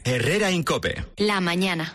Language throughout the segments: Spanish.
Herrera en COPE. La mañana.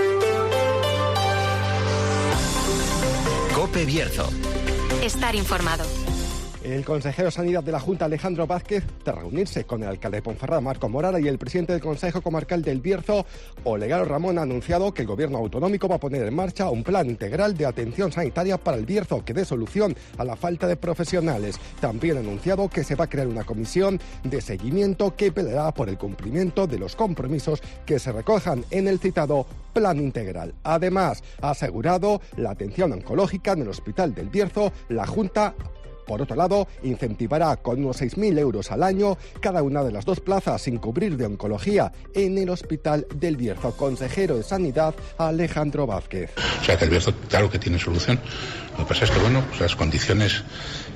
COPE Bierzo. Estar informado. El consejero de Sanidad de la Junta, Alejandro Vázquez, tras reunirse con el alcalde de Ponferrada, Marco Morara, y el presidente del Consejo Comarcal del Bierzo, Olegario Ramón, ha anunciado que el gobierno autonómico va a poner en marcha un plan integral de atención sanitaria para el Bierzo que dé solución a la falta de profesionales. También ha anunciado que se va a crear una comisión de seguimiento que velará por el cumplimiento de los compromisos que se recojan en el citado plan integral. Además, ha asegurado la atención oncológica en el Hospital del Bierzo. La Junta, por otro lado, incentivará con unos 6.000 euros al año cada una de las 2 plazas sin cubrir de oncología en el Hospital del Bierzo. Consejero de Sanidad, Alejandro Vázquez. O sea que el Bierzo, claro que tiene solución. Lo que pasa es que, pues las condiciones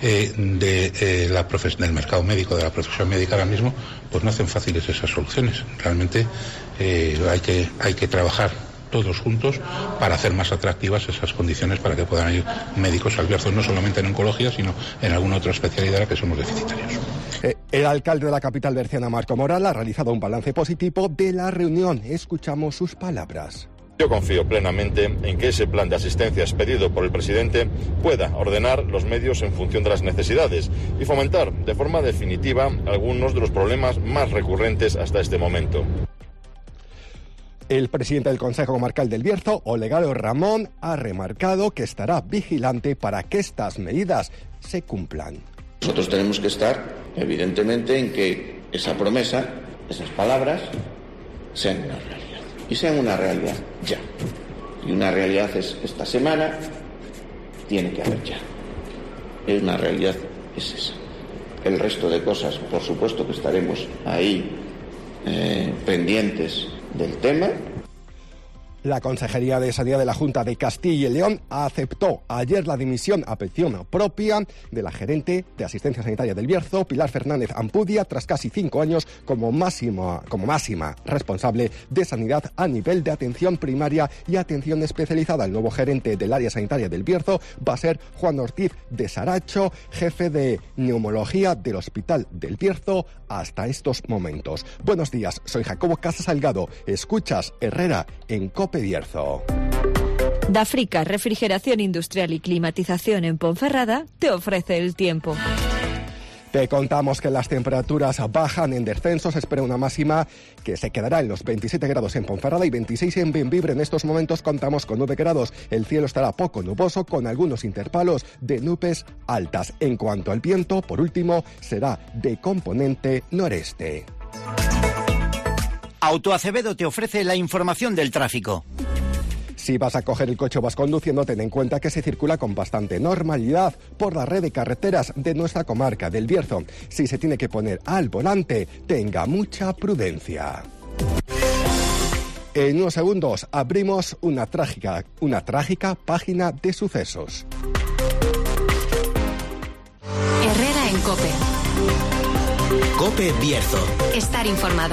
del mercado médico, de la profesión médica ahora mismo, pues no hacen fáciles esas soluciones. Realmente hay que trabajar todos juntos para hacer más atractivas esas condiciones para que puedan ir médicos al Bierzo, no solamente en oncología, sino en alguna otra especialidad en la que somos deficitarios. El alcalde de la capital berciana, Marco Morala, ha realizado un balance positivo de la reunión. Escuchamos sus palabras. Yo confío plenamente en que ese plan de asistencia expedido por el presidente pueda ordenar los medios en función de las necesidades y fomentar de forma definitiva algunos de los problemas más recurrentes hasta este momento. El presidente del Consejo Comarcal del Bierzo, Olegario Ramón, ha remarcado que estará vigilante para que estas medidas se cumplan. Nosotros tenemos que estar, evidentemente, en que esa promesa, esas palabras, sean una realidad. Y sean una realidad ya. Y una realidad es esta semana, tiene que haber ya. Una realidad es esa. El resto de cosas, por supuesto que estaremos ahí pendientes del tema. La Consejería de Sanidad de la Junta de Castilla y León aceptó ayer la dimisión a petición propia de la gerente de Asistencia Sanitaria del Bierzo, Pilar Fernández Ampudia, tras casi 5 años como máxima responsable de sanidad a nivel de atención primaria y atención especializada. El nuevo gerente del área sanitaria del Bierzo va a ser Juan Ortiz de Saracho, jefe de neumología del Hospital del Bierzo hasta estos momentos. Buenos días, soy Jacobo Casas Salgado. Escuchas Herrera en COPE Bierzo. Dafrica, refrigeración industrial y climatización en Ponferrada, te ofrece el tiempo. Te contamos que las temperaturas bajan en descenso. Se espera una máxima que se quedará en los 27 grados en Ponferrada y 26 en Bembibre. En estos momentos contamos con 9 grados. El cielo estará poco nuboso con algunos intervalos de nubes altas. En cuanto al viento, por último, será de componente noreste. Autoacevedo te ofrece la información del tráfico. Si vas a coger el coche o vas conduciendo, ten en cuenta que se circula con bastante normalidad por la red de carreteras de nuestra comarca del Bierzo. Si se tiene que poner al volante, tenga mucha prudencia. En unos segundos abrimos una trágica página de sucesos. Herrera en COPE. COPE Bierzo. Estar informado.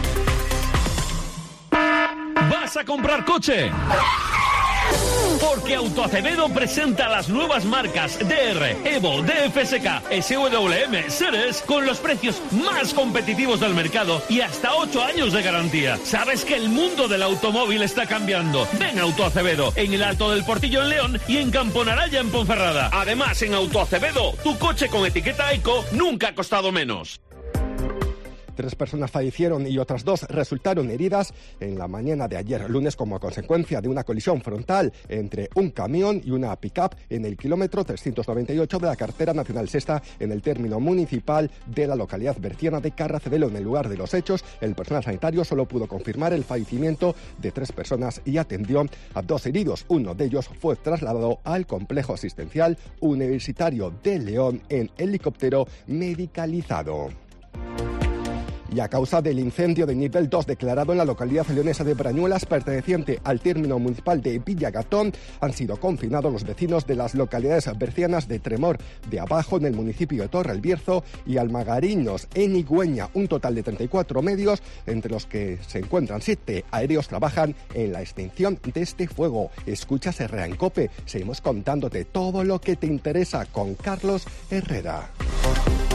¿Vas a comprar coche? Porque Autoacevedo presenta las nuevas marcas DR, Evo, DFSK, SWM, Ceres con los precios más competitivos del mercado y hasta 8 años de garantía. ¿Sabes que el mundo del automóvil está cambiando? Ven a Autoacevedo en el Alto del Portillo en León y en Camponaraya en Ponferrada. Además, en Autoacevedo, tu coche con etiqueta Eco nunca ha costado menos. 3 personas fallecieron y otras 2 resultaron heridas en la mañana de ayer lunes como consecuencia de una colisión frontal entre un camión y una pick-up en el kilómetro 398 de la carretera nacional sexta en el término municipal de la localidad berciana de Carracedelo. En el lugar de los hechos, el personal sanitario solo pudo confirmar el fallecimiento de 3 personas y atendió a 2 heridos. Uno de ellos fue trasladado al complejo asistencial universitario de León en helicóptero medicalizado. Y a causa del incendio de nivel 2 declarado en la localidad leonesa de Brañuelas, perteneciente al término municipal de Villagatón, han sido confinados los vecinos de las localidades bercianas de Tremor de Abajo, en el municipio de Torre el Bierzo, y Almagariños, en Igüeña. Un total de 34 medios, entre los que se encuentran 7 aéreos, trabajan en la extinción de este fuego. Escuchas Herrera en COPE. Seguimos contándote todo lo que te interesa con Carlos Herrera.